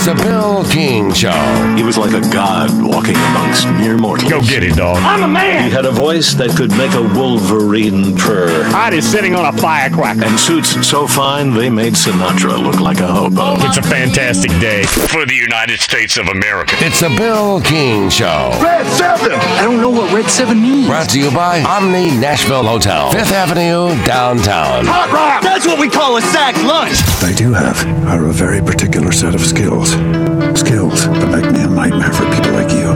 It's a Bill King Show. He was like a god walking amongst mere mortals. Go get it, dog. I'm a man. He had a voice that could make a wolverine purr. Art is sitting on a firecracker. And suits so fine they made Sinatra look like a hobo. It's a fantastic day for the United States of America. It's a Bill King Show. Red 7. I don't know what Red 7 means. Brought to you by Omni Nashville Hotel, 5th Avenue, downtown. Hot rock. That's what we call a sack lunch. They do have are a very particular set of skills. Skills that make me a nightmare for people like you.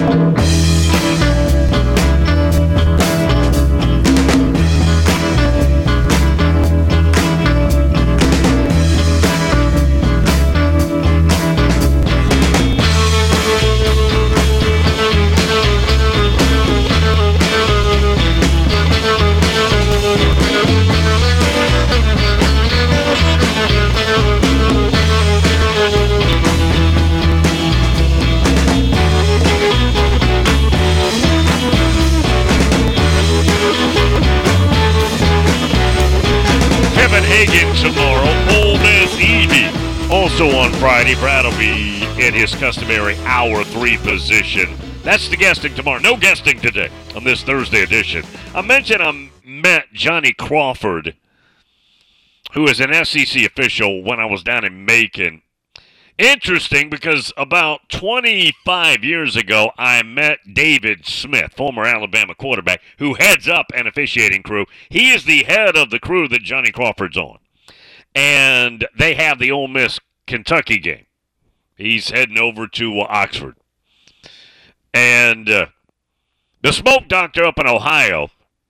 Tomorrow, Ole Miss Evie. Also on Friday, Brad will be in his customary hour 3 position. That's the guesting tomorrow. No guesting today on this Thursday edition. I mentioned I met Johnny Crawford, who is an SEC official, when I was down in Macon. Interesting, because about 25 years ago, I met David Smith, former Alabama quarterback, who heads up an officiating crew. He is the head of the crew that Johnny Crawford's on. And they have the Ole Miss Kentucky game. He's heading over to Oxford. And the smoke doctor up in Ohio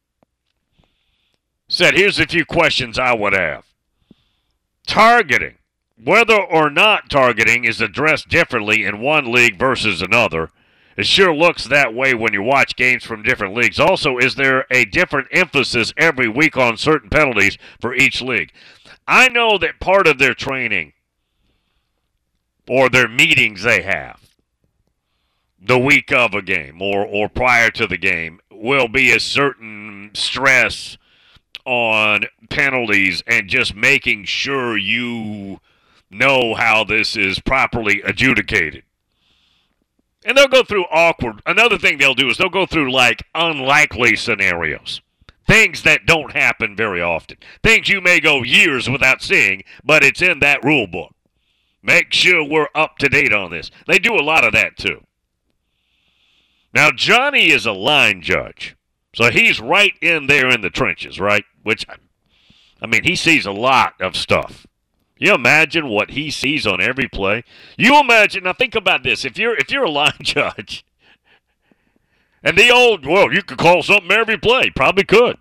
said, here's a few questions I would have. Targeting. Whether or not targeting is addressed differently in one league versus another. It sure looks that way when you watch games from different leagues. Also, is there a different emphasis every week on certain penalties for each league? I know that part of their training or their meetings they have the week of a game or prior to the game will be a certain stress on penalties and just making sure you know how this is properly adjudicated. And they'll go through another thing they'll do is they'll go through like unlikely scenarios. Things that don't happen very often. Things you may go years without seeing, but it's in that rule book. Make sure we're up to date on this. They do a lot of that too. Now, Johnny is a line judge. So he's right in there in the trenches, right? Which, I mean, he sees a lot of stuff. You imagine what he sees on every play? You imagine, now think about this. If you're a line judge, and you could call something every play. Probably could.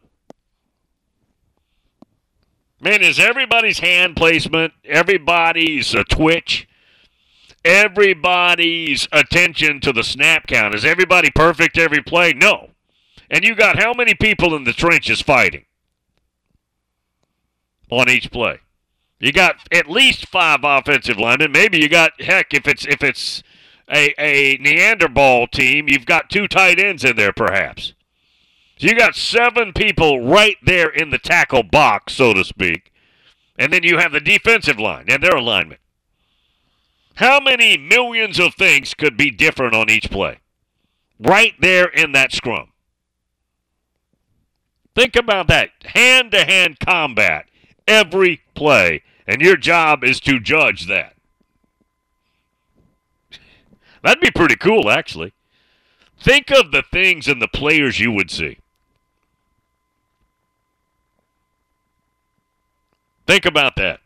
Man, is everybody's hand placement, everybody's twitch, everybody's attention to the snap count, is everybody perfect every play? No. And you got how many people in the trenches fighting on each play? You got at least 5 offensive linemen. Maybe you got, heck, if it's a Neanderthal team, you've got 2 tight ends in there perhaps. So you got 7 people right there in the tackle box, so to speak. And then you have the defensive line and their alignment. How many millions of things could be different on each play? Right there in that scrum. Think about that. Hand-to-hand combat every play. And your job is to judge that. That'd be pretty cool, actually. Think of the things and the players you would see. Think about that.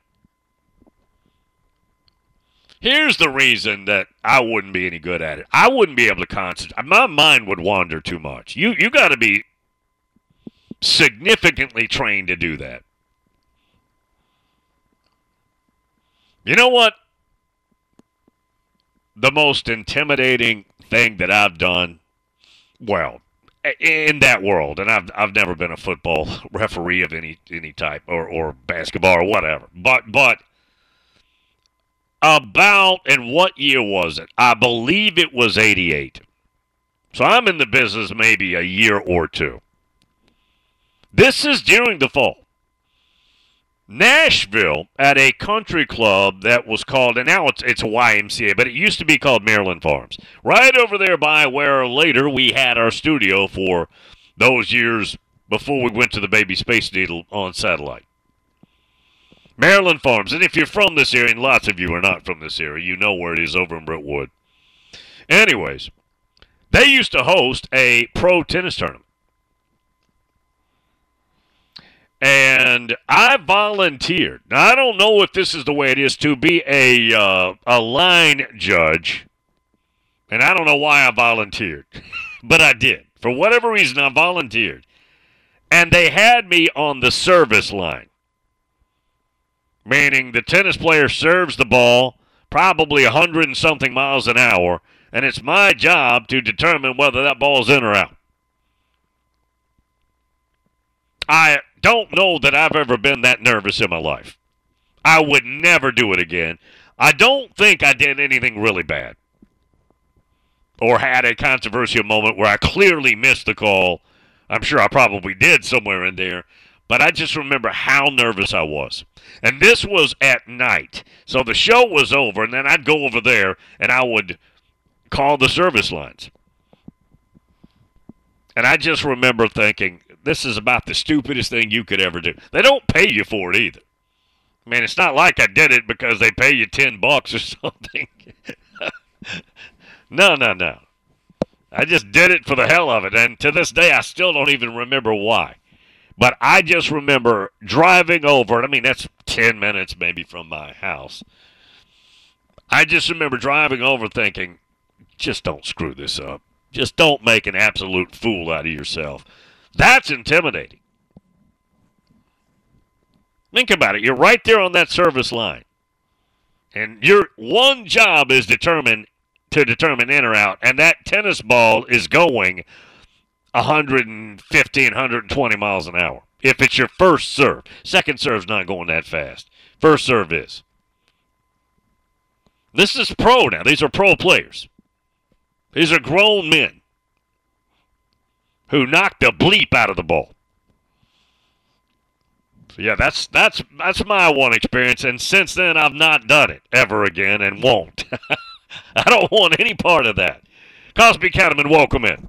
Here's the reason that I wouldn't be any good at it. I wouldn't be able to concentrate. My mind would wander too much. You got to be significantly trained to do that. You know what? The most intimidating thing that I've done, well, in that world, and I've never been a football referee of any type or basketball or whatever, but about, and what year was it? I believe it was 88. So I'm in the business maybe a year or two. This is during the fall. Nashville at a country club that was called, and now it's a YMCA, but it used to be called Maryland Farms. Right over there by where later we had our studio for those years before we went to the Baby Space Needle on satellite. Maryland Farms. And if you're from this area, and lots of you are not from this area, you know where it is over in Brentwood. Anyways, they used to host a pro tennis tournament. And I volunteered. Now, I don't know if this is the way it is to be a line judge. And I don't know why I volunteered. But I did. For whatever reason, I volunteered. And they had me on the service line. Meaning the tennis player serves the ball probably 100 and something miles an hour. And it's my job to determine whether that ball's in or out. I don't know that I've ever been that nervous in my life. I would never do it again. I don't think I did anything really bad or had a controversial moment where I clearly missed the call. I'm sure I probably did somewhere in there, but I just remember how nervous I was. And this was at night. So the show was over, and then I'd go over there, and I would call the service lines. And I just remember thinking, this is about the stupidest thing you could ever do. They don't pay you for it either. I mean, it's not like I did it because they pay you $10 or something. No. I just did it for the hell of it. And to this day, I still don't even remember why. But I just remember driving over. I mean, that's 10 minutes maybe from my house. I just remember driving over thinking, just don't screw this up. Just don't make an absolute fool out of yourself. That's intimidating. Think about it. You're right there on that service line. And your one job is to determine in or out. And that tennis ball is going 115, 120 miles an hour. If it's your first serve. Second serve's not going that fast. First serve is. This is pro now. These are pro players. These are grown men who knocked the bleep out of the ball. So, yeah, that's my one experience, and since then I've not done it ever again and won't. I don't want any part of that. Cosby Cattleman, welcome in.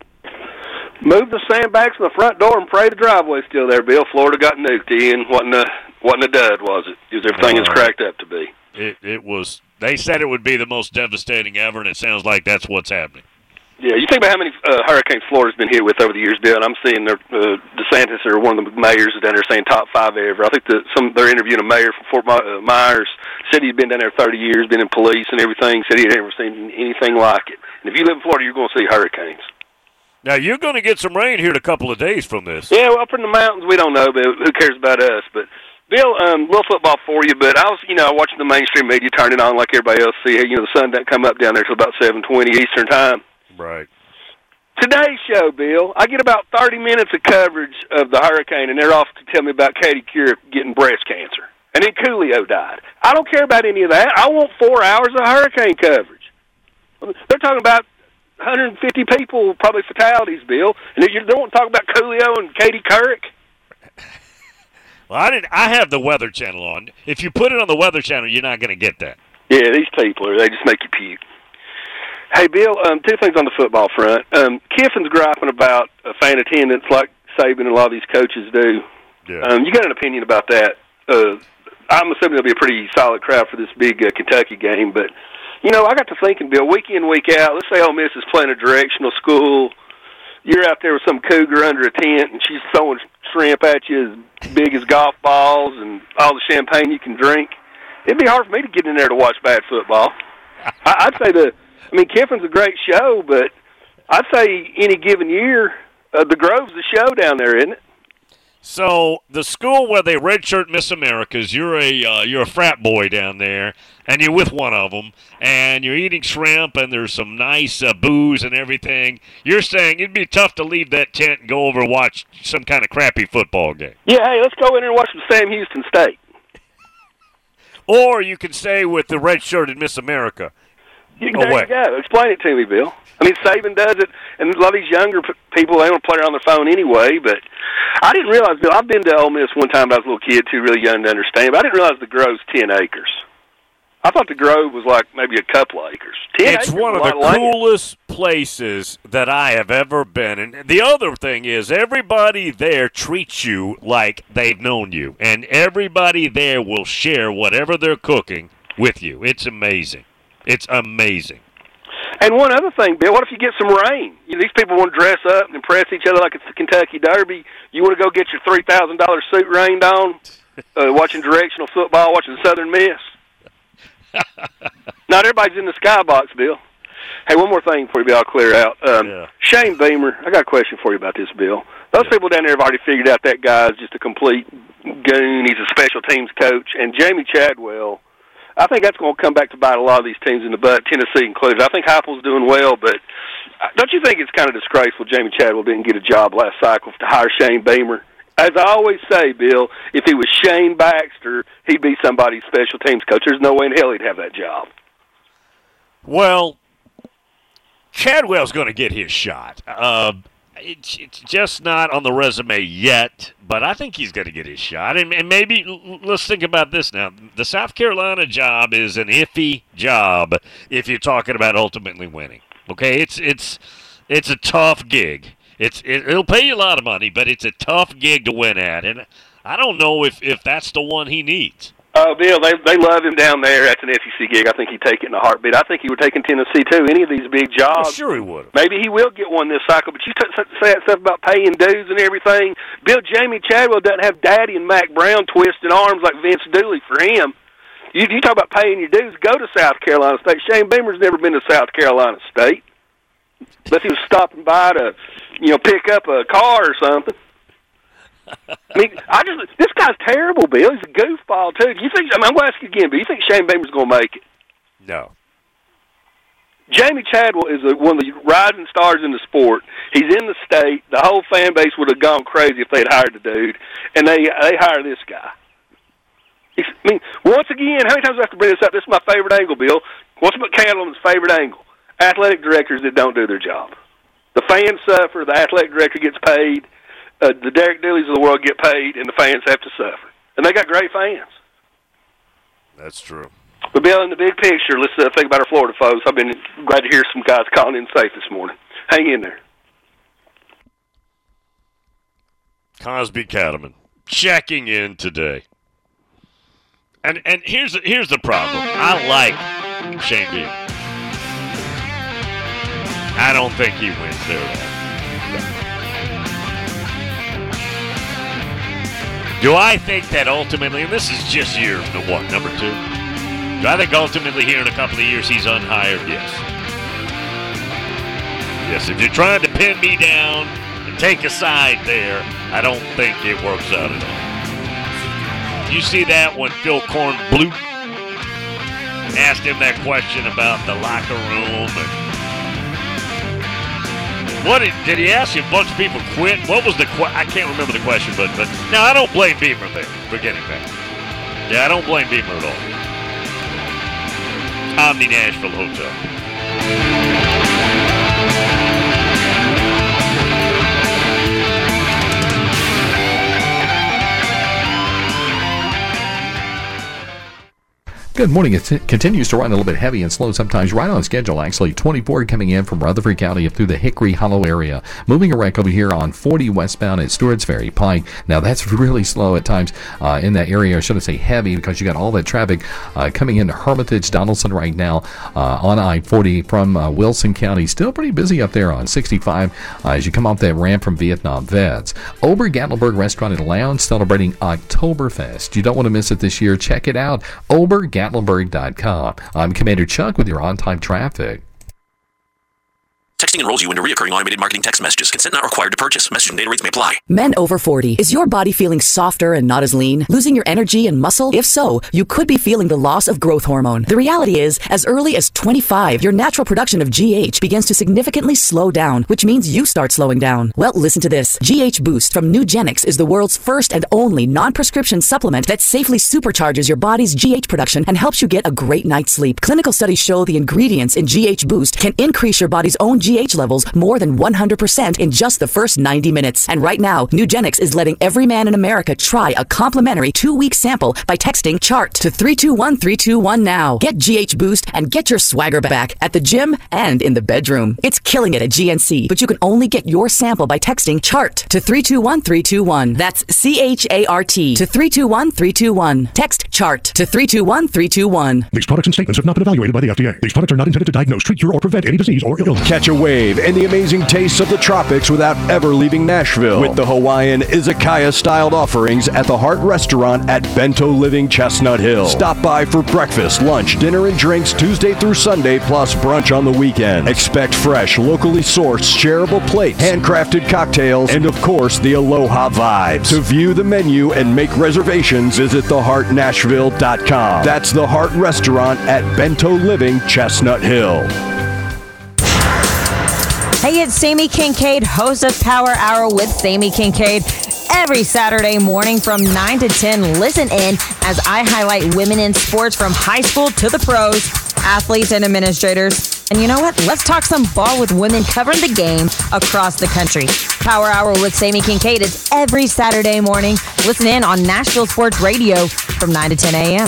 Move the sandbags from the front door and pray the driveway's still there, Bill. Florida got nuked, Ian. Wasn't a dud, was it? Is everything it's cracked up to be? It was. They said it would be the most devastating ever, and it sounds like that's what's happening. Yeah, you think about how many hurricanes Florida's been hit with over the years, Bill, and I'm seeing DeSantis or one of the mayors down there saying top 5 ever. I think they're interviewing a mayor from Fort Myers, said he'd been down there 30 years, been in police and everything, said he had never seen anything like it. And if you live in Florida, you're going to see hurricanes. Now, you're going to get some rain here in a couple of days from this. Yeah, well, up in the mountains, we don't know, but who cares about us? But, Bill, little football for you, but I was, watching the mainstream media turn it on like everybody else see. The sun doesn't come up down there till about 7:20 Eastern time. Right. Today's show, Bill, I get about 30 minutes of coverage of the hurricane, and they're off to tell me about Katie Couric getting breast cancer. And then Coolio died. I don't care about any of that. I want 4 hours of hurricane coverage. They're talking about 150 people, probably fatalities, Bill. And you don't want to talk about Coolio and Katie Couric? Well, I have the Weather Channel on. If you put it on the Weather Channel, you're not going to get that. Yeah, these people, they just make you puke. Hey, Bill, 2 things on the football front. Kiffin's griping about fan attendance like Saban and a lot of these coaches do. Yeah. You got an opinion about that? I'm assuming there'll be a pretty solid crowd for this big Kentucky game, but, I got to thinking, Bill, week in, week out, let's say Ole Miss is playing a directional school. You're out there with some cougar under a tent, and she's throwing shrimp at you as big as golf balls and all the champagne you can drink. It'd be hard for me to get in there to watch bad football. I'd say Kiffin's a great show, but I'd say any given year, the Grove's the show down there, isn't it? So the school where they redshirt Miss Americas, you're a frat boy down there, and you're with one of them, and you're eating shrimp, and there's some nice booze and everything. You're saying it'd be tough to leave that tent and go over and watch some kind of crappy football game. Yeah, hey, let's go in there and watch some Sam Houston State. Or you can stay with the red-shirted Miss America. There you go. Explain it to me, Bill. I mean, Saban does it, and a lot of these younger people, they don't play it on their phone anyway, but I didn't realize, Bill, I've been to Ole Miss one time when I was a little kid, too, really young to understand, but I didn't realize the Grove's 10 acres. I thought the Grove was like maybe a couple of acres. It's one of the coolest places that I have ever been. And the other thing is everybody there treats you like they've known you, and everybody there will share whatever they're cooking with you. It's amazing. It's amazing. And one other thing, Bill, what if you get some rain? These people want to dress up and impress each other like it's the Kentucky Derby. You want to go get your $3,000 suit rained on, watching directional football, watching Southern Miss? Not everybody's in the skybox, Bill. Hey, one more thing before you, Bill, I'll clear out. Shane Beamer, I got a question for you about this, Bill. Those people down there have already figured out that guy's just a complete goon. He's a special teams coach. And Jamie Chadwell, I think that's going to come back to bite a lot of these teams in the butt, Tennessee included. I think Heupel's doing well, but don't you think it's kind of disgraceful Jamie Chadwell didn't get a job last cycle to hire Shane Beamer? As I always say, Bill, if he was Shane Baxter, he'd be somebody's special teams coach. There's no way in hell he'd have that job. Well, Chadwell's going to get his shot. It's just not on the resume yet, but I think he's going to get his shot. And maybe let's think about this now. The South Carolina job is an iffy job if you're talking about ultimately winning. Okay, it's a tough gig. It'll pay you a lot of money, but it's a tough gig to win at, and I don't know if that's the one he needs. Oh, Bill, they love him down there. That's an SEC gig. I think he'd take it in a heartbeat. I think he would take in Tennessee, too, any of these big jobs. Oh, sure he would. Maybe he will get one this cycle, but you say that stuff about paying dues and everything. Bill, Jamie Chadwell doesn't have Daddy and Mac Brown twisting arms like Vince Dooley for him. You talk about paying your dues, go to South Carolina State. Shane Beamer's never been to South Carolina State. Unless he was stopping by to, pick up a car or something. I mean, this guy's terrible, Bill. He's a goofball, too. I'm going to ask you again, but you think Shane Beamer's going to make it? No. Jamie Chadwell is one of the rising stars in the sport. He's in the state. The whole fan base would have gone crazy if they'd hired the dude, and they hire this guy. I mean, once again, how many times do I have to bring this up? This is my favorite angle, Bill. What's McCandless's favorite angle? Athletic directors that don't do their job. The fans suffer, the athletic director gets paid, the Derek Dooleys of the world get paid, and the fans have to suffer. And they got great fans. That's true. But, Bill, in the big picture, let's think about our Florida folks. I've been glad to hear some guys calling in safe this morning. Hang in there. Cosby Cattleman checking in today. And here's the problem. I like Shane Beamer. I don't think he wins there. Do I think that ultimately, and this is just year, number 2? Do I think ultimately here in a couple of years he's unhired? Yes. Yes, if you're trying to pin me down and take a side there, I don't think it works out at all. You see that when Phil Kornblut asked him that question about the locker room and did he ask you a bunch of people quit? What was the I can't remember the question, but no, I don't blame Beamer there for getting that. Yeah, I don't blame Beamer at all. Omni Nashville Hotel. Good morning. It continues to run a little bit heavy and slow sometimes, right on schedule, actually. 24 coming in from Rutherford County up through the Hickory Hollow area. Moving a wreck over here on 40 westbound at Stewart's Ferry Pike. Now, that's really slow at times in that area. I shouldn't say heavy because you got all that traffic coming into Hermitage, Donaldson right now on I-40 from Wilson County. Still pretty busy up there on 65 as you come off that ramp from Vietnam Vets. Ober-Gatlinburg Restaurant and Lounge celebrating Oktoberfest. You don't want to miss it this year. Check it out. Gatlinburg.com. I'm Commander Chuck with your on-time traffic. Texting enrolls you into recurring automated marketing text messages. Consent not required to purchase. Message and data rates may apply. Men over 40. Is your body feeling softer and not as lean? Losing your energy and muscle? If so, you could be feeling the loss of growth hormone. The reality is, as early as 25, your natural production of GH begins to significantly slow down, which means you start slowing down. Well, listen to this. GH Boost from Nugenix is the world's first and only non-prescription supplement that safely supercharges your body's GH production and helps you get a great night's sleep. Clinical studies show the ingredients in GH Boost can increase your body's own GH levels more than 100% in just the first 90 minutes. And right now, Nugenix is letting every man in America try a complimentary 2-week sample by texting CHART to 321321 now. Get GH Boost and get your swagger back at the gym and in the bedroom. It's killing it at GNC, but you can only get your sample by texting CHART to 321321. That's CHART to 321321. Text CHART to 321321. These products and statements have not been evaluated by the FDA. These products are not intended to diagnose, treat, cure, or prevent any disease or illness. Catch a wave and the amazing tastes of the tropics without ever leaving Nashville with the Hawaiian izakaya-styled offerings at the Heart Restaurant at Bento Living Chestnut Hill. Stop by for breakfast, lunch, dinner, and drinks Tuesday through Sunday, plus brunch on the weekend. Expect fresh, locally sourced, shareable plates, handcrafted cocktails, and of course, the Aloha vibes. To view the menu and make reservations, visit theheartnashville.com. That's the Heart Restaurant at Bento Living Chestnut Hill. Hey, it's Sammy Kincaid, host of Power Hour with Sammy Kincaid. Every Saturday morning from 9 to 10, listen in as I highlight women in sports from high school to the pros, athletes and administrators. And you know what? Let's talk some ball with women covering the game across the country. Power Hour with Sammy Kincaid is every Saturday morning. Listen in on Nashville Sports Radio from 9 to 10 a.m.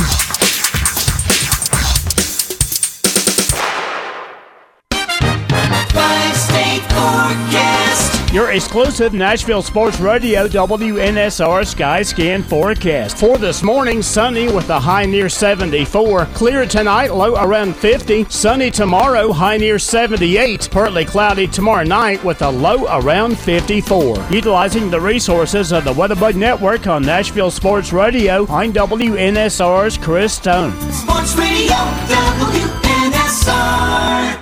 Your exclusive Nashville Sports Radio WNSR Sky Scan forecast. For this morning, sunny with a high near 74. Clear tonight, low around 50. Sunny tomorrow, high near 78. Partly cloudy tomorrow night with a low around 54. Utilizing the resources of the WeatherBug Network on Nashville Sports Radio, I'm WNSR's Chris Stone. Sports Radio WNSR.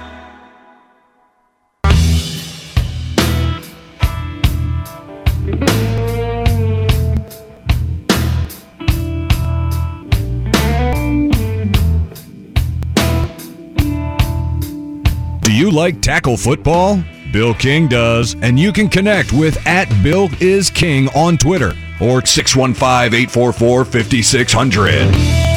Do you like tackle football? Bill King does, and you can connect with @BillIsKing on Twitter or 615-844-5600.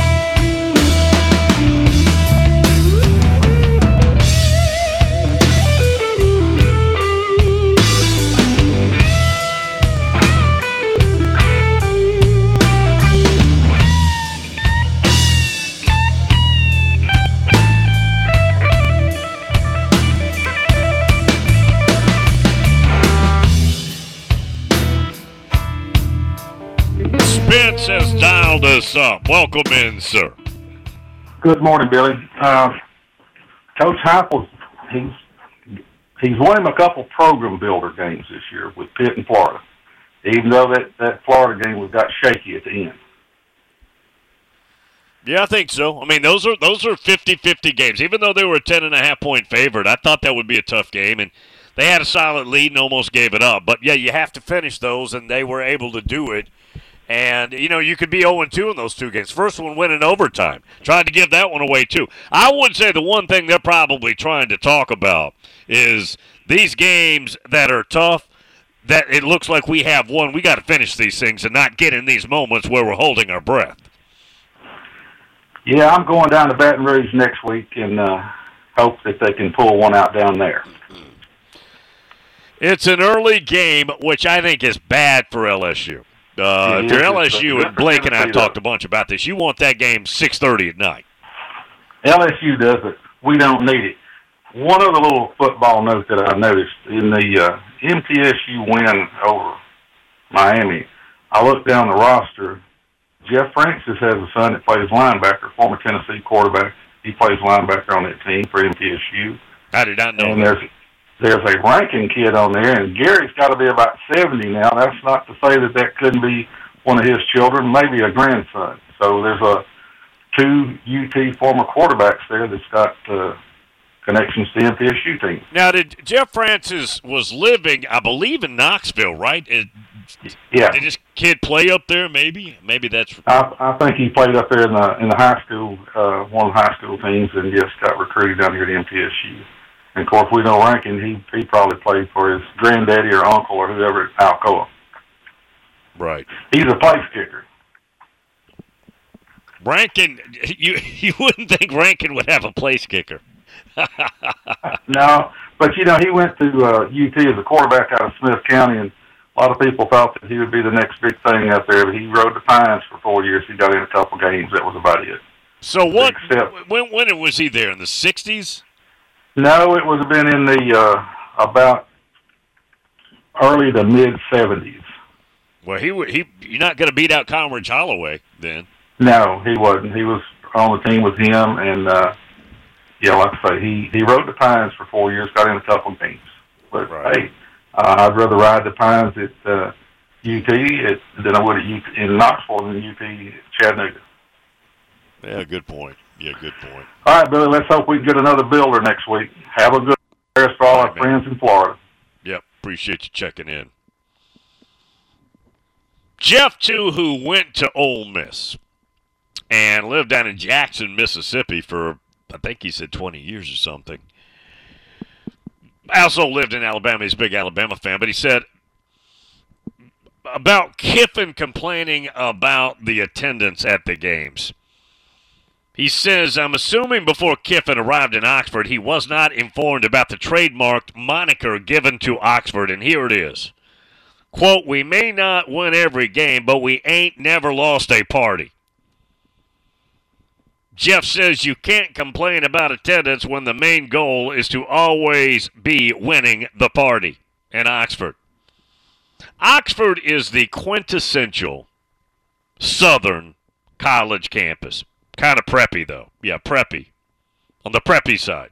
Spence has dialed us up. Welcome in, sir. Good morning, Billy. Coach Heupel, he's won him a couple program builder games this year with Pitt and Florida, even though that Florida game got shaky at the end. Yeah, I think so. I mean, those are 50-50 games. Even though they were a 10.5-point favorite, I thought that would be a tough game, and they had a solid lead and almost gave it up. But, yeah, you have to finish those, and they were able to do it. And, you know, you could be 0-2 in those two games. First one went in overtime. Tried to give that one away, too. I would say the one thing they're probably trying to talk about is these games that are tough, that it looks like we have won. We got to finish these things and not get in these moments where we're holding our breath. Yeah, I'm going down to Baton Rouge next week and hope that they can pull one out down there. It's an early game, which I think is bad for LSU. If you're LSU, and Blake and I have talked a bunch about this, you want that game 6:30 at night. LSU does it. We don't need it. One other little football note that I noticed in the MTSU win over Miami, I looked down the roster. Jeff Francis has a son that plays linebacker, former Tennessee quarterback. He plays linebacker on that team for MTSU. I did not know and that. There's a Rankin kid on there, and Gary's got to be about 70 now. That's not to say that couldn't be one of his children, maybe a grandson. So there's two UT former quarterbacks there that's got connections to the MTSU team. Now, did Jeff Francis was living, I believe, in Knoxville, right? Yeah. Did this kid play up there? Maybe that's. I think he played up there in the high school, one of the high school teams, and just got recruited down here at MTSU. And of course, we know Rankin. He probably played for his granddaddy or uncle or whoever at Alcoa. Right. He's a place kicker. Rankin, you wouldn't think Rankin would have a place kicker. No, but he went to UT as a quarterback out of Smith County, and a lot of people thought that he would be the next big thing out there. But he rode the Pines for 4 years. He got in a couple games. That was about it. So what? When was he there? In the 60s? No, it would have been in the about early to mid 70s. Well, you're not going to beat out Conrad Holloway then. No, he wasn't. He was on the team with him, and like I say, he rode the Pines for 4 years, got in a couple of games. But hey, I'd rather ride the Pines at UT than I would in Knoxville than UT Chattanooga. Yeah, good point. Good point. All right, Billy, let's hope we can get another builder next week. Have a good day for all our friends in Florida. Yep, appreciate you checking in. Jeff, too, who went to Ole Miss and lived down in Jackson, Mississippi for, I think he said 20 years or something. Also lived in Alabama. He's a big Alabama fan, but he said about Kiffin complaining about the attendance at the games. He says, I'm assuming before Kiffin arrived in Oxford, he was not informed about the trademarked moniker given to Oxford, and here it is. Quote, we may not win every game, but we ain't never lost a party. Jeff says you can't complain about attendance when the main goal is to always be winning the party in Oxford. Oxford is the quintessential Southern college campus. Kind of preppy, though. Yeah, preppy. On the preppy side.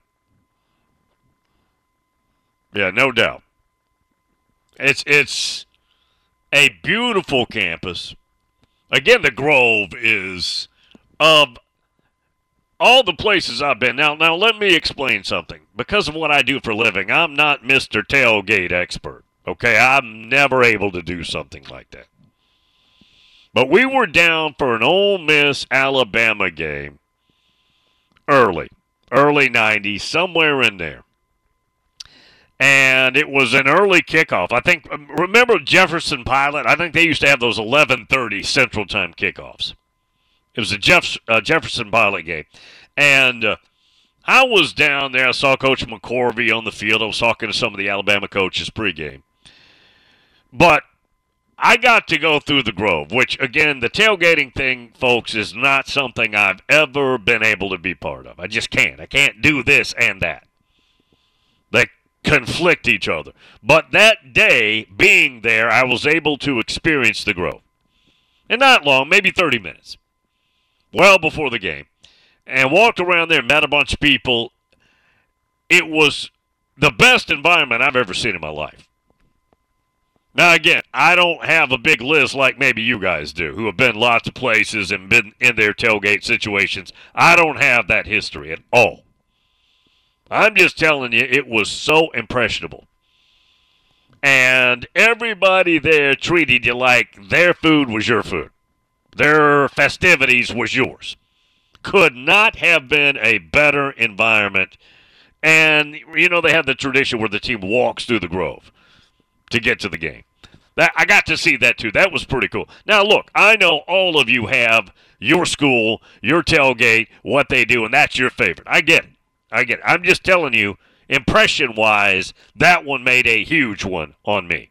Yeah, no doubt. It's a beautiful campus. Again, the Grove is of all the places I've been. Now let me explain something. Because of what I do for a living, I'm not Mr. Tailgate expert. Okay, I'm never able to do something like that. But we were down for an Ole Miss Alabama game early 90s, somewhere in there. And it was an early kickoff. I think, remember Jefferson Pilot? I think they used to have those 11:30 Central Time kickoffs. It was a Jefferson Pilot game. And I was down there. I saw Coach McCorvey on the field. I was talking to some of the Alabama coaches pregame. But I got to go through the Grove, which, again, the tailgating thing, folks, is not something I've ever been able to be part of. I just can't. I can't do this and that. They conflict each other. But that day, being there, I was able to experience the Grove. And not long, maybe 30 minutes. Well before the game. And walked around there, met a bunch of people. It was the best environment I've ever seen in my life. Now, again, I don't have a big list like maybe you guys do, who have been lots of places and been in their tailgate situations. I don't have that history at all. I'm just telling you, it was so impressionable. And everybody there treated you like their food was your food. Their festivities was yours. Could not have been a better environment. And, they have the tradition where the team walks through the Grove to get to the game. I got to see that, too. That was pretty cool. Now, look, I know all of you have your school, your tailgate, what they do, and that's your favorite. I get it. I'm just telling you, impression-wise, that one made a huge one on me.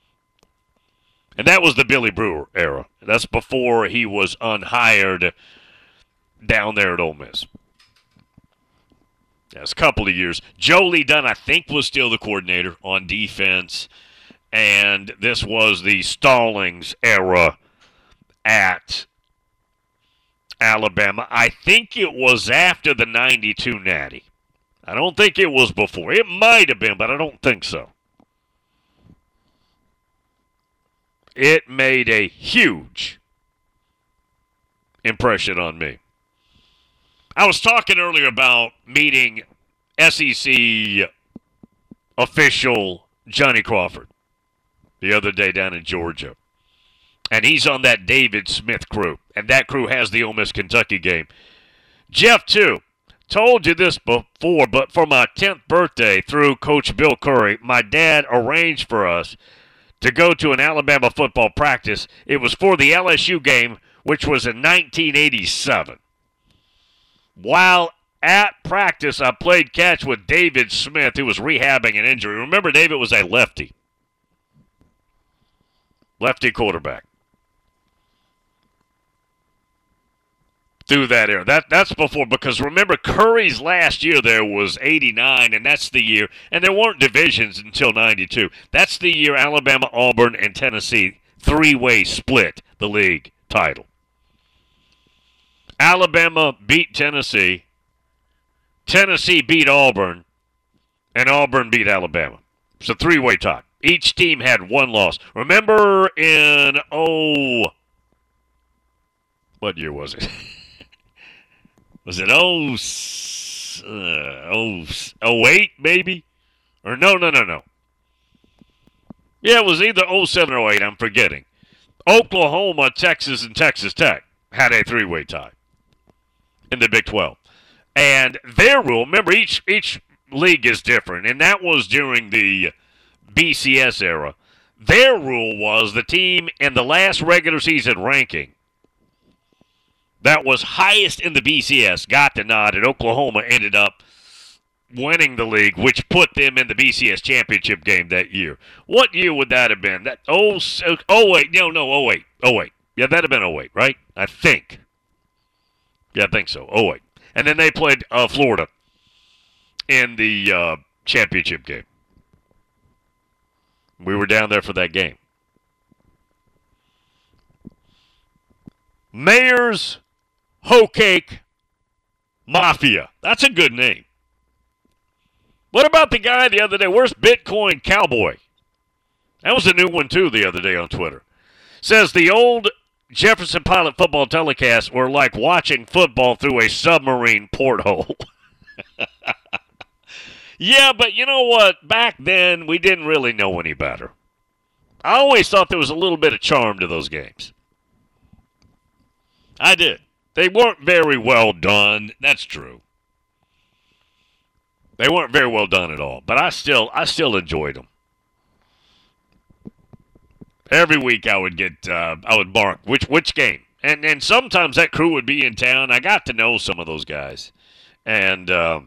And that was the Billy Brewer era. That's before he was unhired down there at Ole Miss. That's a couple of years. Joe Lee Dunn, I think, was still the coordinator on defense. And this was the Stallings era at Alabama. I think it was after the 92 Natty. I don't think it was before. It might have been, but I don't think so. It made a huge impression on me. I was talking earlier about meeting SEC official Johnny Crawford the other day down in Georgia. And he's on that David Smith crew. And that crew has the Ole Miss Kentucky game. Jeff, too, told you this before, but for my 10th birthday through Coach Bill Curry, my dad arranged for us to go to an Alabama football practice. It was for the LSU game, which was in 1987. While at practice, I played catch with David Smith, who was rehabbing an injury. Remember, David was a lefty quarterback. Through that era. That's before, because remember, Curry's last year there was 89, and that's the year, and there weren't divisions until 92. That's the year Alabama, Auburn, and Tennessee three-way split the league title. Alabama beat Tennessee, Tennessee beat Auburn, and Auburn beat Alabama. It's a three-way tie. Each team had one loss. Remember in, what year was it? Was it 08 maybe? Or no. Yeah, it was either 07 or 08, I'm forgetting. Oklahoma, Texas, and Texas Tech had a three-way tie in the Big 12. And their rule, remember, each league is different, and that was during the BCS era. Their rule was the team in the last regular season ranking that was highest in the BCS got the nod, and Oklahoma ended up winning the league, which put them in the BCS championship game that year. What year would that have been? 08. No, 08. Yeah, that'd have been 08, right? I think. Yeah, I think so. 08. And then they played Florida in the championship game. We were down there for that game. Mayor's Hoe Cake Mafia. That's a good name. What about the guy the other day? Where's Bitcoin Cowboy? That was a new one, too, the other day on Twitter. Says the old Jefferson Pilot football telecasts were like watching football through a submarine porthole. Yeah, but you know what? Back then, we didn't really know any better. I always thought there was a little bit of charm to those games. I did. They weren't very well done. That's true. They weren't very well done at all. But I still enjoyed them. Every week I would mark which game. And sometimes that crew would be in town. I got to know some of those guys. And the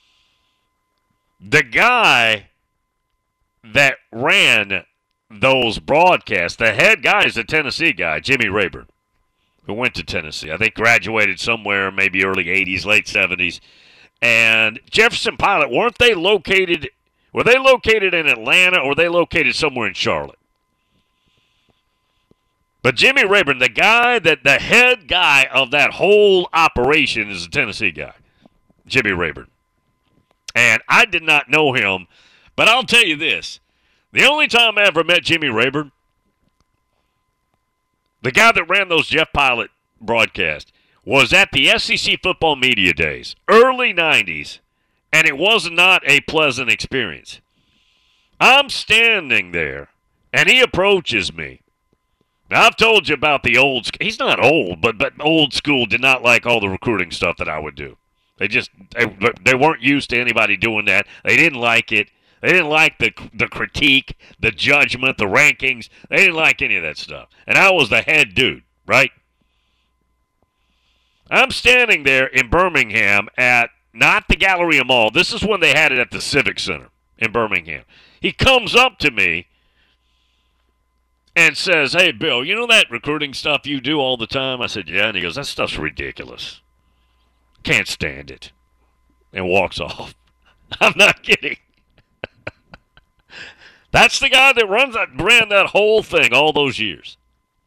guy that ran those broadcasts, the head guy is a Tennessee guy, Jimmy Rayburn, who went to Tennessee. I think graduated somewhere maybe early 80s, late 70s. And Jefferson Pilot, were they located in Atlanta, or were they located somewhere in Charlotte? But Jimmy Rayburn, the head guy of that whole operation is a Tennessee guy, Jimmy Rayburn. And I did not know him, but I'll tell you this. The only time I ever met Jimmy Rayburn, the guy that ran those Jeff Pilot broadcasts, was at the SEC football media days, early 90s, and it was not a pleasant experience. I'm standing there, and he approaches me. Now, I've told you about the old – he's not old, but old school did not like all the recruiting stuff that I would do. They weren't used to anybody doing that. They didn't like it. They didn't like the critique, the judgment, the rankings. They didn't like any of that stuff. And I was the head dude, right? I'm standing there in Birmingham at not the Galleria Mall. This is when they had it at the Civic Center in Birmingham. He comes up to me and says, "Hey, Bill, you know that recruiting stuff you do all the time?" I said, "Yeah." And he goes, "That stuff's ridiculous. Can't stand it." And walks off. I'm not kidding. That's the guy that ran that whole thing all those years.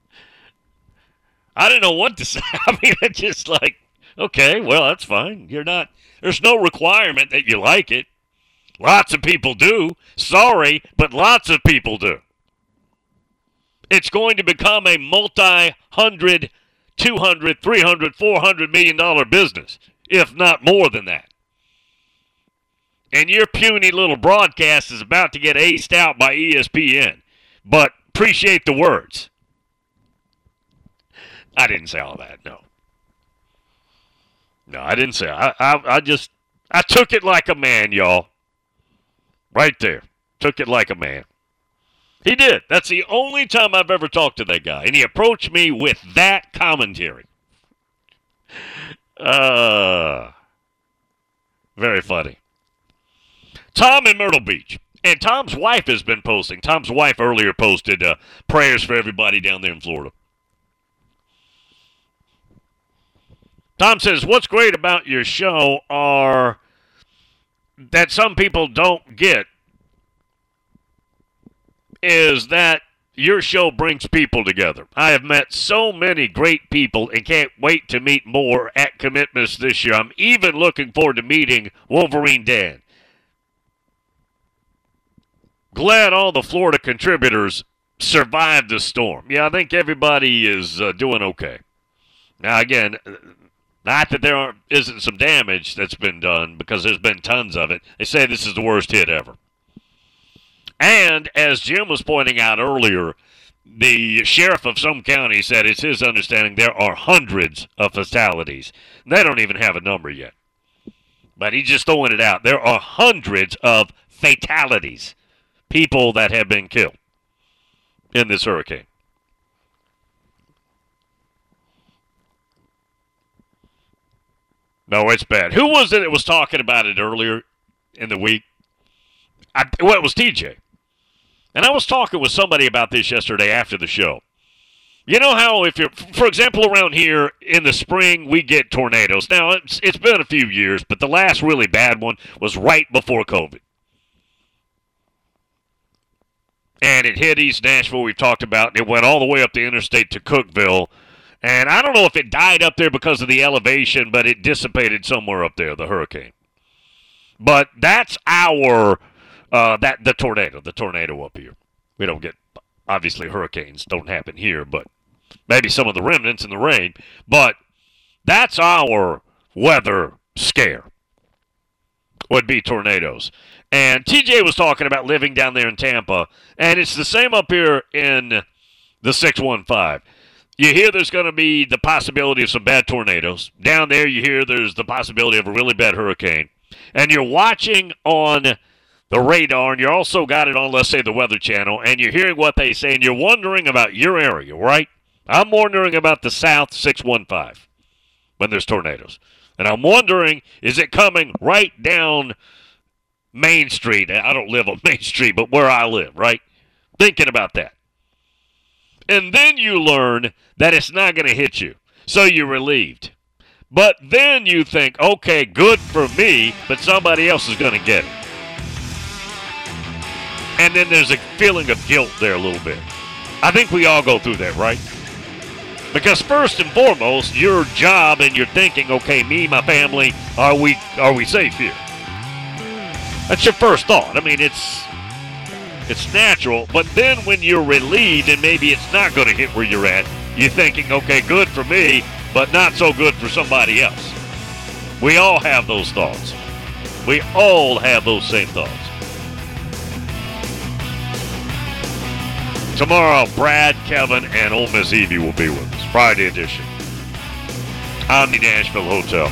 I didn't know what to say. I mean, it's just like, okay, well, that's fine. There's no requirement that you like it. Lots of people do. Sorry, but lots of people do. It's going to become a multi-$100, $200, $300, $400 million business, if not more than that. And your puny little broadcast is about to get aced out by ESPN. But appreciate the words. I didn't say all that, no. No, I didn't say it. I took it like a man, y'all. Right there. Took it like a man. He did. That's the only time I've ever talked to that guy. And he approached me with that commentary. Very funny. Tom in Myrtle Beach. And Tom's wife has been posting. Tom's wife earlier posted prayers for everybody down there in Florida. Tom says, what's great about your show are that some people don't get is that your show brings people together. I have met so many great people and can't wait to meet more at commitments this year. I'm even looking forward to meeting Wolverine Dan. Glad all the Florida contributors survived the storm. Yeah, I think everybody is doing okay. Now, again, not that there isn't some damage that's been done, because there's been tons of it. They say this is the worst hit ever. And as Jim was pointing out earlier, the sheriff of some county said it's his understanding there are hundreds of fatalities. They don't even have a number yet. But he's just throwing it out. There are hundreds of fatalities. People that have been killed in this hurricane. No, it's bad. Who was it that was talking about it earlier in the week? It was TJ. And I was talking with somebody about this yesterday after the show. You know how if you're, for example, around here in the spring, we get tornadoes. Now, it's been a few years, but the last really bad one was right before COVID. And it hit East Nashville, we've talked about, and it went all the way up the interstate to Cookeville. And I don't know if it died up there because of the elevation, but it dissipated somewhere up there, the hurricane. But that's the tornado up here. We don't get, obviously hurricanes don't happen here, but maybe some of the remnants in the rain. But that's our weather scare, would be tornadoes. And TJ was talking about living down there in Tampa, and it's the same up here in the 615. You hear there's going to be the possibility of some bad tornadoes. Down there you hear there's the possibility of a really bad hurricane. And you're watching on the radar, and you also got it on, let's say, the Weather Channel, and you're hearing what they say, and you're wondering about your area, right? I'm wondering about the South 615 when there's tornadoes. And I'm wondering, is it coming right down Main Street? I don't live on Main Street, but where I live, right? Thinking about that. And then you learn that it's not going to hit you. So you're relieved. But then you think, okay, good for me, but somebody else is going to get it. And then there's a feeling of guilt there a little bit. I think we all go through that, right? Because first and foremost, your job and you're thinking, okay, me, my family, are we safe here? That's your first thought. I mean, it's natural, but then when you're relieved and maybe it's not going to hit where you're at, you're thinking, okay, good for me, but not so good for somebody else. We all have those thoughts. We all have those same thoughts. Tomorrow, Brad, Kevin, and Ole Miss Evie will be with us. Friday edition. Omni Nashville Hotel.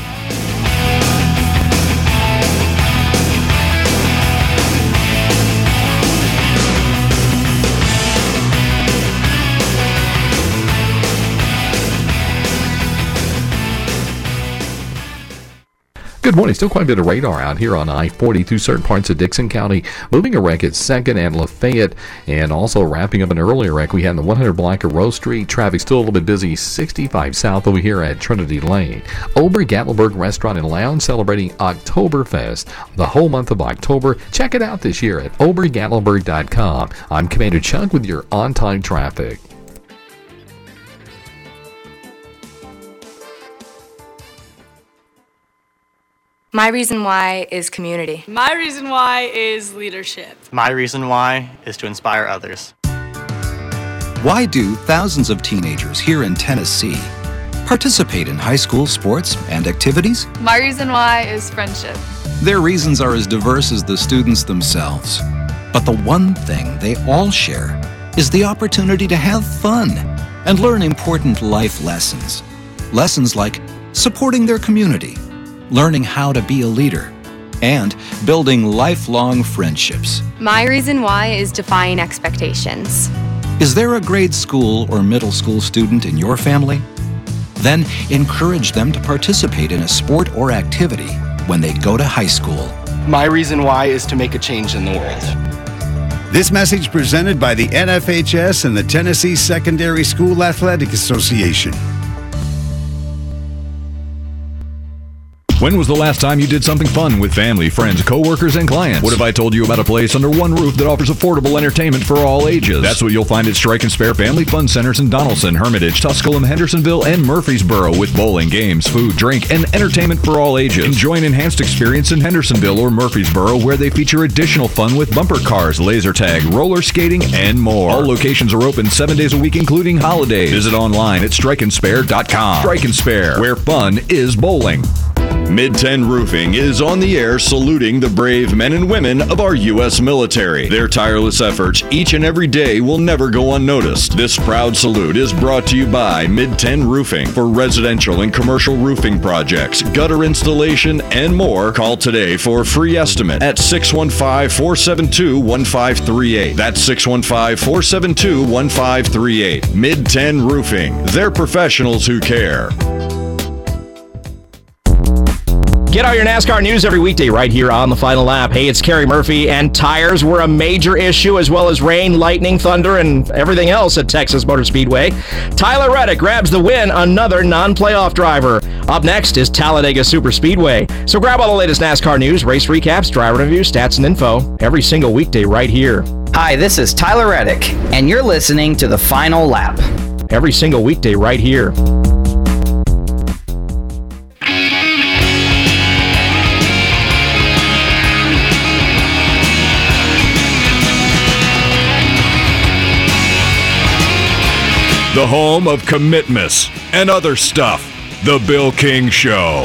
Good morning. Still quite a bit of radar out here on I-40 through certain parts of Dixon County. Moving a wreck at 2nd and Lafayette, and also wrapping up an earlier wreck we had in the 100 block of Rose Street. Traffic still a little bit busy 65 south over here at Trinity Lane. Ober Gatlinburg Restaurant and Lounge celebrating Oktoberfest the whole month of October. Check it out this year at obergatlinburg.com. I'm Commander Chuck with your on-time traffic. My reason why is community. My reason why is leadership. My reason why is to inspire others. Why do thousands of teenagers here in Tennessee participate in high school sports and activities? My reason why is friendship. Their reasons are as diverse as the students themselves. But the one thing they all share is the opportunity to have fun and learn important life lessons. Lessons like supporting their community, learning how to be a leader, and building lifelong friendships. My reason why is defying expectations. Is there a grade school or middle school student in your family? Then encourage them to participate in a sport or activity when they go to high school. My reason why is to make a change in the world. This message presented by the NFHS and the Tennessee Secondary School Athletic Association. When was the last time you did something fun with family, friends, coworkers, and clients? What if I told you about a place under one roof that offers affordable entertainment for all ages? That's what you'll find at Strike and Spare Family Fun Centers in Donaldson, Hermitage, Tusculum, Hendersonville, and Murfreesboro, with bowling, games, food, drink, and entertainment for all ages. Enjoy an enhanced experience in Hendersonville or Murfreesboro, where they feature additional fun with bumper cars, laser tag, roller skating, and more. All locations are open 7 days a week, including holidays. Visit online at strikeandspare.com. Strike and Spare, where fun is bowling. Mid-10 Roofing is on the air saluting the brave men and women of our U.S. military. Their tireless efforts each and every day will never go unnoticed. This proud salute is brought to you by Mid-10 Roofing. For residential and commercial roofing projects, gutter installation, and more, call today for a free estimate at 615-472-1538. That's 615-472-1538. Mid-10 Roofing. They're professionals who care. Get all your NASCAR news every weekday right here on The Final Lap. Hey, it's Kerry Murphy, and tires were a major issue, as well as rain, lightning, thunder, and everything else at Texas Motor Speedway. Tyler Reddick grabs the win, another non-playoff driver. Up next is Talladega Super Speedway. So grab all the latest NASCAR news, race recaps, driver reviews, stats, and info every single weekday right here. Hi, this is Tyler Reddick, and you're listening to The Final Lap. Every single weekday right here. The home of commitments and other stuff. The Bill King Show.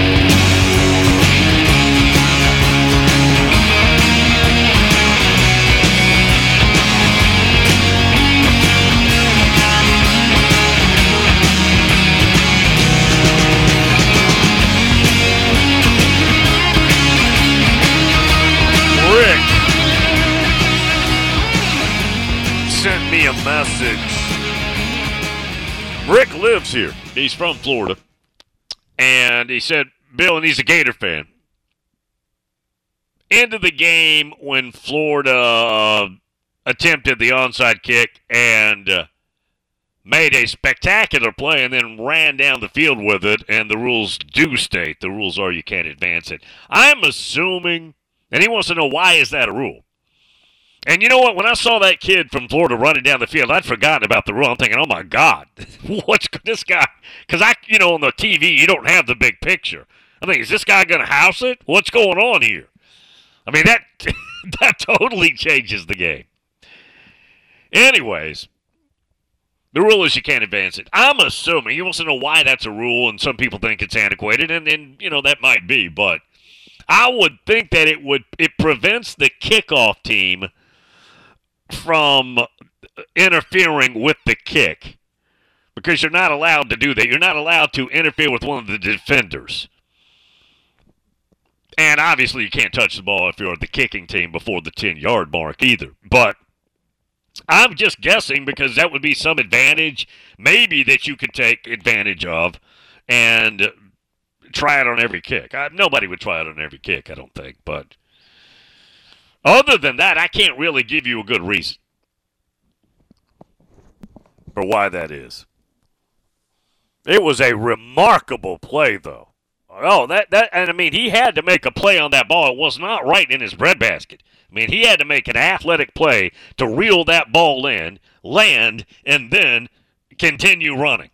Rick sent me a message. Rick lives here. He's from Florida. And he said, Bill, and he's a Gator fan. End of the game when Florida attempted the onside kick and made a spectacular play and then ran down the field with it, and the rules do state, the rules are you can't advance it. I'm assuming, and he wants to know why is that a rule. And you know what? When I saw that kid from Florida running down the field, I'd forgotten about the rule. I'm thinking, oh, my God, what's this guy? Because, on the TV, you don't have the big picture. I mean, is this guy going to house it? What's going on here? I mean, that totally changes the game. Anyways, the rule is you can't advance it. I'm assuming, he wants to know why that's a rule, and some people think it's antiquated, and that might be. But I would think that it prevents the kickoff team from interfering with the kick, because you're not allowed to do that. You're not allowed to interfere with one of the defenders. And obviously you can't touch the ball if you're the kicking team before the 10-yard mark either. But I'm just guessing, because that would be some advantage maybe that you could take advantage of and try it on every kick. Nobody would try it on every kick, I don't think. But other than that, I can't really give you a good reason for why that is. It was a remarkable play, though. Oh, and I mean, he had to make a play on that ball. It was not right in his breadbasket. I mean, he had to make an athletic play to reel that ball in, land, and then continue running.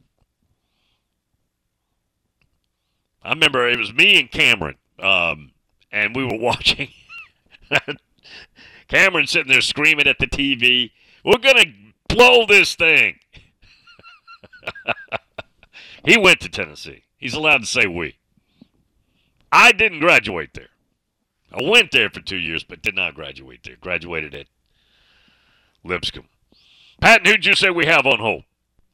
I remember it was me and Cameron, and we were watching. Cameron sitting there screaming at the TV, "We're going to blow this thing." He went to Tennessee. He's allowed to say we. I didn't graduate there. I went there for 2 years, but did not graduate there. Graduated at Lipscomb. Patton, who'd you say we have on hold?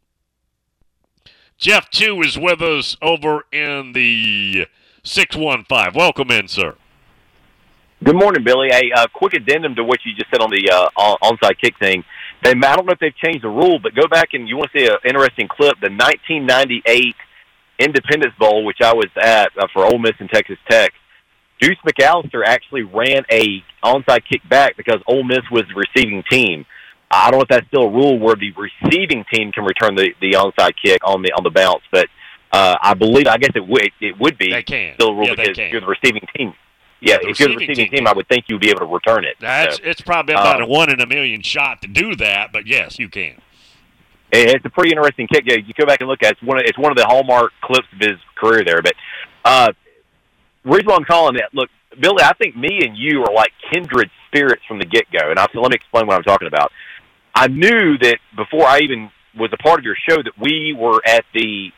Jeff 2 is with us over in the 615. Welcome in, sir. Good morning, Billy. A quick addendum to what you just said on the onside kick thing. I don't know if they've changed the rule, but go back and you want to see an interesting clip. The 1998 Independence Bowl, which I was at for Ole Miss and Texas Tech, Deuce McAllister actually ran a onside kick back because Ole Miss was the receiving team. I don't know if that's still a rule where the receiving team can return the onside kick on the bounce, but I guess it would be still a rule because you're the receiving team. Yeah, if you're the receiving team, I would think you'd be able to return it. It's probably about a 1 in a million shot to do that, but yes, you can. It's a pretty interesting kick. Yeah, you go back and look at it. It's one of the hallmark clips of his career there. But the reason why I'm calling it, look, Billy, I think me and you are like kindred spirits from the get-go. And let me explain what I'm talking about. I knew that before I even was a part of your show that we were at the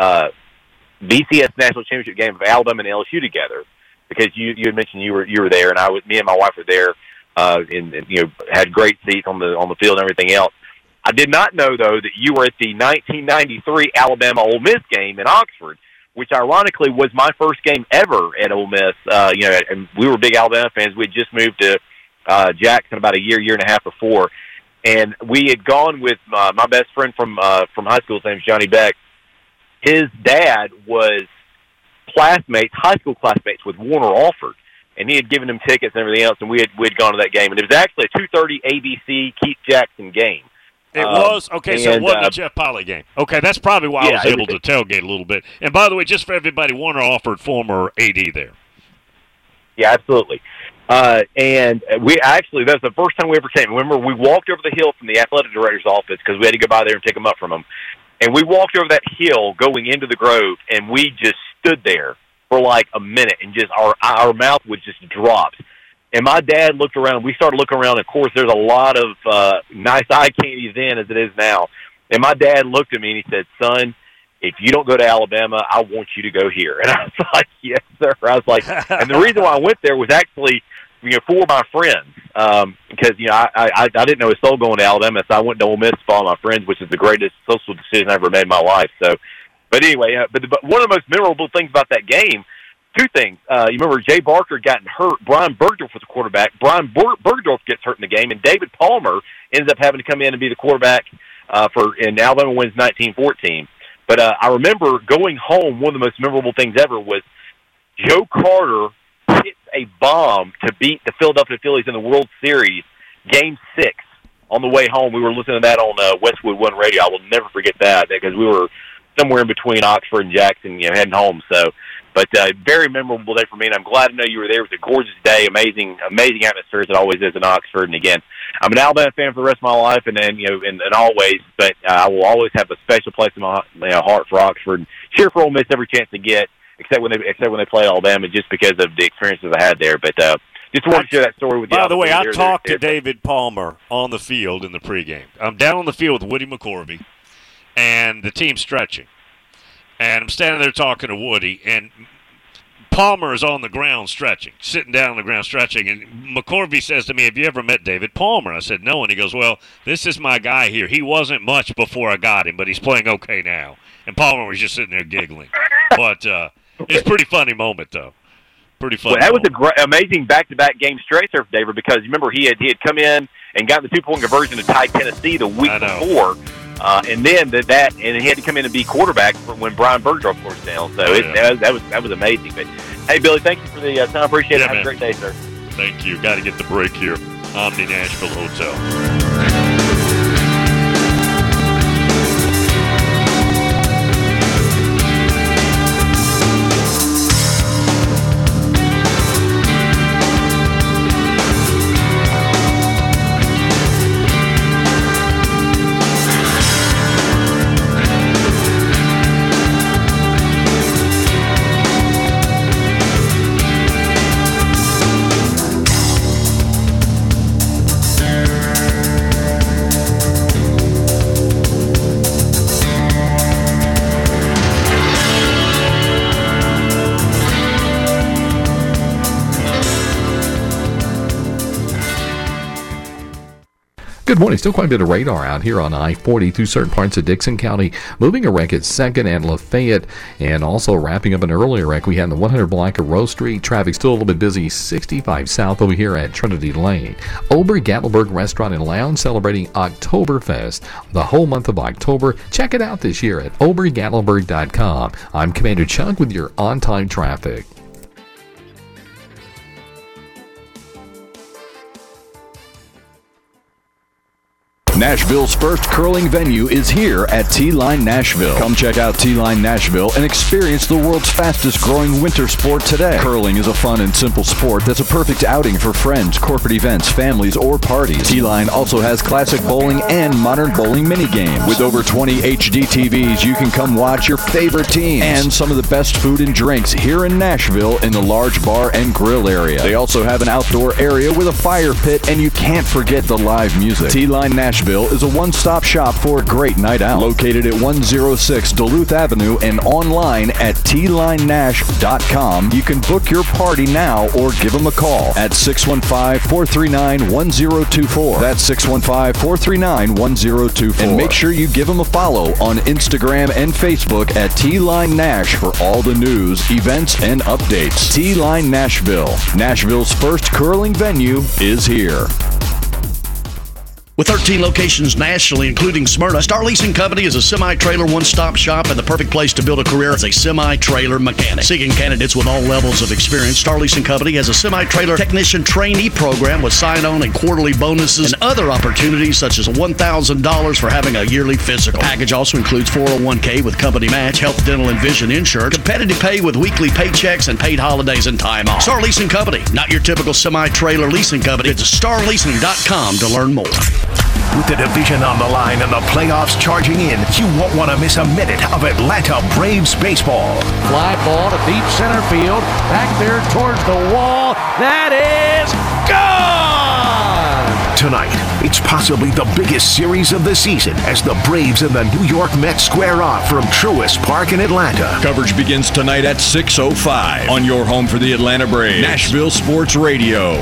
BCS National Championship game of Alabama and LSU together. Because you had mentioned you were there, and me and my wife were there, and had great seats on the field and everything else. I did not know though that you were at the 1993 Alabama Ole Miss game in Oxford, which ironically was my first game ever at Ole Miss. And we were big Alabama fans. We had just moved to Jackson about a year and a half before, and we had gone with my best friend from high school. His name's Johnny Beck. His dad was high school classmates with Warner Alford, and he had given him tickets and everything else, and we'd gone to that game, and it was actually a 2:30 ABC Keith Jackson game. It was? Okay, so it wasn't a Jeff Pilot game. Okay, that's probably why I was able to tailgate a little bit. And by the way, just for everybody, Warner Alford, former AD there. Yeah, absolutely. And that's the first time we ever came. Remember, we walked over the hill from the athletic director's office because we had to go by there and pick them up from him. And we walked over that hill going into the Grove, and we just stood there for like a minute, and just our mouth was just dropped. And my dad looked around, and we started looking around. Of course, there's a lot of nice eye candy then as it is now. And my dad looked at me, and he said, "Son, if you don't go to Alabama, I want you to go here." And I was like, "Yes, sir." I was like, and the reason why I went there was actually, for my friends, because I didn't know his soul going to Alabama, so I went to Ole Miss to follow my friends, which is the greatest social decision I ever made in my life. So, but anyway, but one of the most memorable things about that game, two things. You remember Jay Barker got hurt. Brian Bergdorf was the quarterback. Brian Bergdorf gets hurt in the game, and David Palmer ends up having to come in and be the quarterback and Alabama wins 19-14. But I remember going home, one of the most memorable things ever was Joe Carter hits a bomb to beat the Philadelphia Phillies in the World Series, Game 6. On the way home, we were listening to that on Westwood One Radio. I will never forget that because we were somewhere in between Oxford and Jackson, heading home. So, but very memorable day for me, and I'm glad to know you were there. It was a gorgeous day, amazing atmosphere as it always is in Oxford. And again, I'm an Alabama fan for the rest of my life, and then and always. But I will always have a special place in my heart for Oxford. And cheer for Ole Miss every chance to get. Except when they play Alabama, just because of the experiences I had there. But just wanted to share that story with you. By the way, I talked to David Palmer on the field in the pregame. I'm down on the field with Woody McCorvey and the team stretching. And I'm standing there talking to Woody, and Palmer is on the ground stretching, sitting down on the ground stretching. And McCorvey says to me, "Have you ever met David Palmer?" I said, "No." And he goes, "Well, this is my guy here. He wasn't much before I got him, but he's playing okay now." And Palmer was just sitting there giggling. But it's a pretty funny moment, though. Pretty funny. Well, that was a great, amazing back-to-back game stretch there for David, because remember he had come in and got the 2-point conversion to tie Tennessee the week before, and then and he had to come in and be quarterback when Brian Bergdorf was down. So that was amazing. But hey, Billy, thank you for the time. Appreciate it. Have a great day, sir. Thank you. Got to get the break here. Omni Nashville Hotel. Good morning. Still quite a bit of radar out here on I-40 through certain parts of Dixon County. Moving a wreck at 2nd and Lafayette, and also wrapping up an earlier wreck we had in the 100 block of Rose Street. Traffic still a little bit busy 65 south over here at Trinity Lane. Ober-Gatlinburg Restaurant and Lounge celebrating Oktoberfest the whole month of October. Check it out this year at obergatlinburg.com. I'm Commander Chuck with your on-time traffic. Nashville's first curling venue is here at T-Line Nashville. Come check out T-Line Nashville and experience the world's fastest growing winter sport today. Curling is a fun and simple sport that's a perfect outing for friends, corporate events, families, or parties. T-Line also has classic bowling and modern bowling mini games. With over 20 HD TVs, you can come watch your favorite teams and some of the best food and drinks here in Nashville in the large bar and grill area. They also have an outdoor area with a fire pit, and you can't forget the live music. T-Line Nashville is a one-stop shop for a great night out. Located at 106 Duluth Avenue and online at tlinenash.com. You can book your party now or give them a call at 615-439-1024. That's 615-439-1024. And make sure you give them a follow on Instagram and Facebook at T-Line Nash for all the news, events, and updates. T-Line Nashville. Nashville's first curling venue is here. With 13 locations nationally, including Smyrna, Star Leasing Company is a semi-trailer one-stop shop and the perfect place to build a career as a semi-trailer mechanic. Seeking candidates with all levels of experience, Star Leasing Company has a semi-trailer technician trainee program with sign-on and quarterly bonuses and other opportunities such as $1,000 for having a yearly physical. The package also includes 401k with company match, health, dental, and vision insurance, competitive pay with weekly paychecks, and paid holidays and time off. Star Leasing Company, not your typical semi-trailer leasing company. Visit starleasing.com to learn more. With the division on the line and the playoffs charging in, you won't want to miss a minute of Atlanta Braves baseball. Fly ball to deep center field. Back there towards the wall. That is gone! Tonight, it's possibly the biggest series of the season as the Braves and the New York Mets square off from Truist Park in Atlanta. Coverage begins tonight at 6:05 on your home for the Atlanta Braves, Nashville Sports Radio.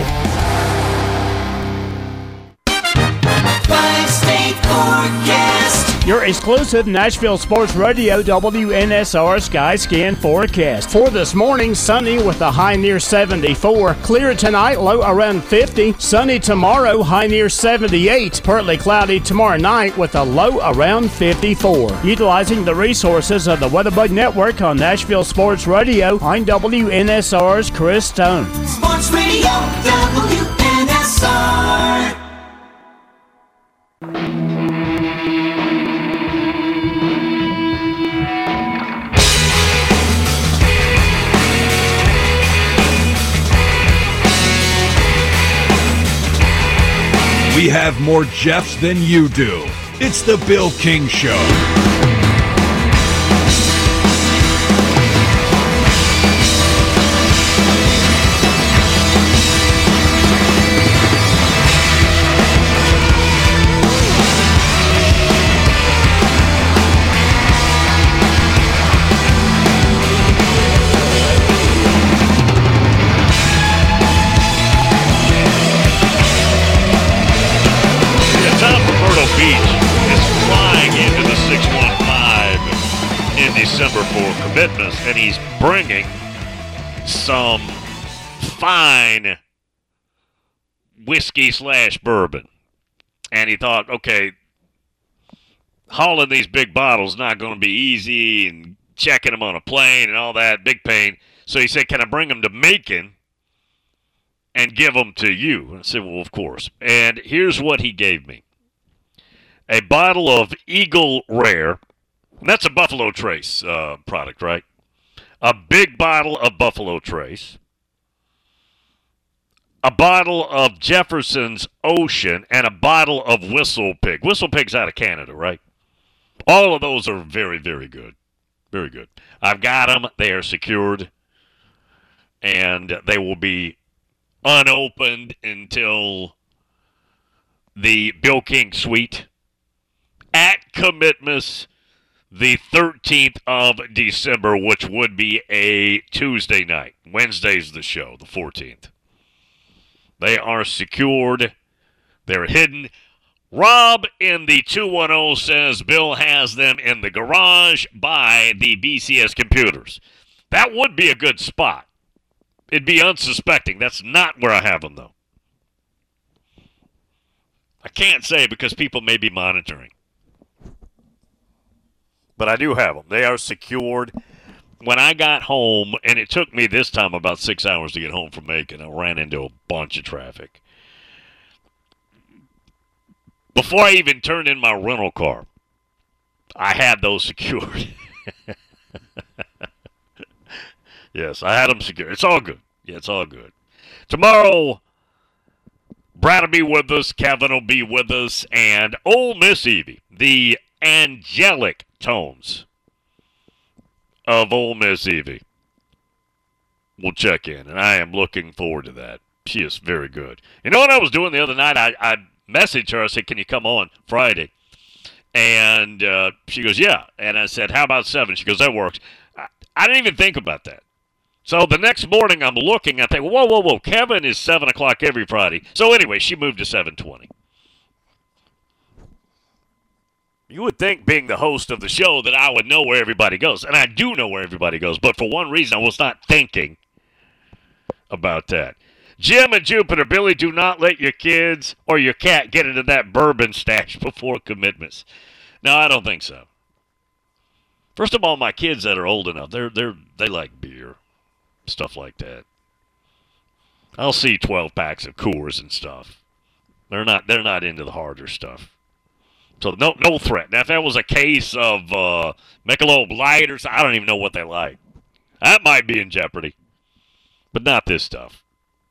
Your exclusive Nashville Sports Radio WNSR Sky Scan forecast. For this morning, sunny with a high near 74. Clear tonight, low around 50. Sunny tomorrow, high near 78. Partly cloudy tomorrow night with a low around 54. Utilizing the resources of the WeatherBug Network on Nashville Sports Radio, I'm WNSR's Chris Stone. Sports Radio WNSR. We have more Jeffs than you do. It's the Bill King Show. December for commitments, and he's bringing some fine whiskey/bourbon. And he thought, okay, hauling these big bottles not going to be easy, and checking them on a plane and all that, big pain. So he said, can I bring them to Macon and give them to you? And I said, well, of course. And here's what he gave me. A bottle of Eagle Rare. And that's a Buffalo Trace product, right? A big bottle of Buffalo Trace. A bottle of Jefferson's Ocean. And a bottle of Whistle Pig. Whistle Pig's out of Canada, right? All of those are very, very good. Very good. I've got them. They are secured. And they will be unopened until the Bill King Suite at Commitments the 13th of December, which would be a Tuesday night. Wednesday's the show, the 14th. They are secured. They're hidden. Rob in the 210 says Bill has them in the garage by the BCS computers. That would be a good spot. It'd be unsuspecting. That's not where I have them, though. I can't say because people may be monitoring. But I do have them. They are secured. When I got home, and it took me this time about 6 hours to get home from Macon, I ran into a bunch of traffic. Before I even turned in my rental car, I had those secured. Yes, I had them secured. It's all good. Yeah, it's all good. Tomorrow, Brad will be with us, Kevin will be with us, and Ole Miss Evie, the angelic tones of Ole Miss Evie, will check in, and I am looking forward to that. She is very good. You know what I was doing the other night? I messaged her. I said, can you come on Friday? And she goes, yeah. And I said, how about 7? She goes, that works. I didn't even think about that. So the next morning I'm looking, I think, whoa. Kevin is 7 o'clock every Friday. So anyway, she moved to 7:20. You would think, being the host of the show, that I would know where everybody goes. And I do know where everybody goes. But for one reason, I was not thinking about that. Jim and Jupiter, Billy, do not let your kids or your cat get into that bourbon stash before commitments. No, I don't think so. First of all, my kids that are old enough, they like beer, stuff like that. I'll see 12 packs of Coors and stuff. They're not into the harder stuff. So no threat. Now, if that was a case of Michelob Light or something, I don't even know what they like. That might be in jeopardy, but not this stuff.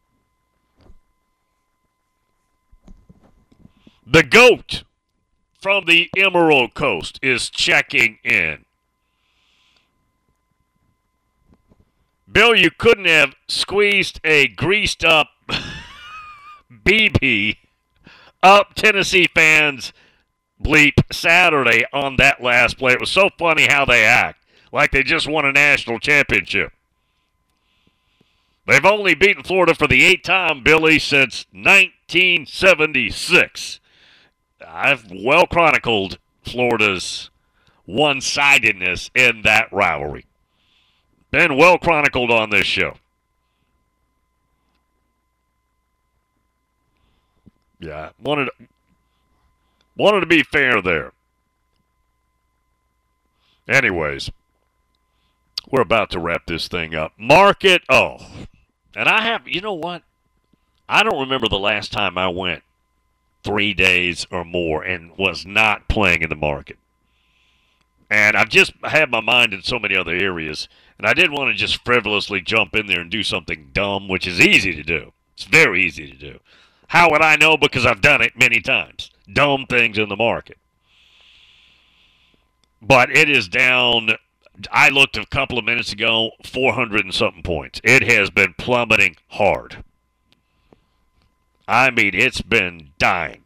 The GOAT from the Emerald Coast is checking in. Bill, you couldn't have squeezed a greased-up BB up Tennessee fans' bleep Saturday on that last play. It was so funny how they act, like they just won a national championship. They've only beaten Florida for the 8th time, Billy, since 1976. I've well chronicled Florida's one-sidedness in that rivalry. Been well chronicled on this show. Yeah, wanted to be fair there. Anyways, we're about to wrap this thing up. Market, and you know what? I don't remember the last time I went 3 days or more and was not playing in the market. And I've just had my mind in so many other areas, and I didn't want to just frivolously jump in there and do something dumb, which is easy to do. It's very easy to do. How would I know? Because I've done it many times. Dumb things in the market. But it is down. I looked a couple of minutes ago, 400 and something points. It has been plummeting hard. I mean, it's been dying.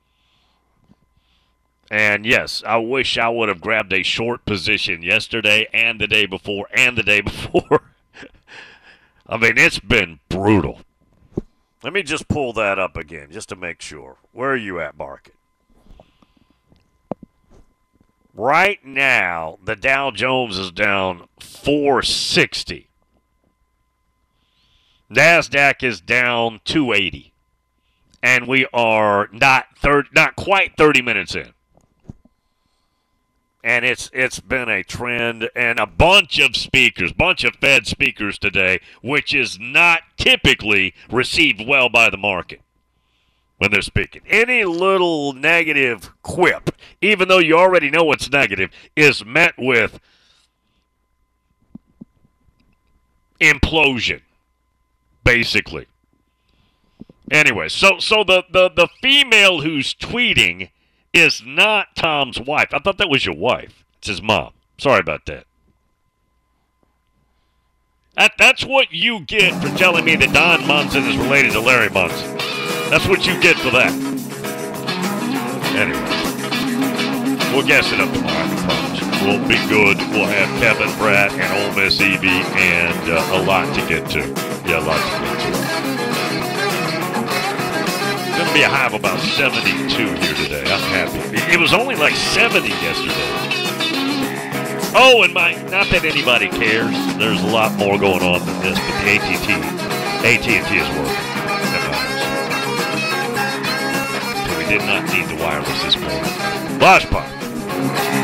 And yes, I wish I would have grabbed a short position yesterday and the day before and the day before. I mean, it's been brutal. Let me just pull that up again just to make sure. Where are you at, market? Right now, the Dow Jones is down 460. NASDAQ is down 280. And we are not quite 30 minutes in. And it's been a trend, and a bunch of Fed speakers today, which is not typically received well by the market when they're speaking. Any little negative quip, even though you already know it's negative, is met with implosion, basically. Anyway, so the female who's tweeting is not Tom's wife. I thought that was your wife. It's his mom. Sorry about that. That's what you get for telling me that Don Munson is related to Larry Munson. That's what you get for that. Anyway, we'll guess it up tomorrow, I promise. We'll be good. We'll have Kevin, Brad, and Ole Miss Evie, and a lot to get to. Yeah, a lot to get to. to be a high of about 72 here today. I'm happy. It was only like 70 yesterday. Oh, and not that anybody cares. There's a lot more going on than this, but the AT&T is working at my house. So we did not need the wireless this morning. Flash Pop.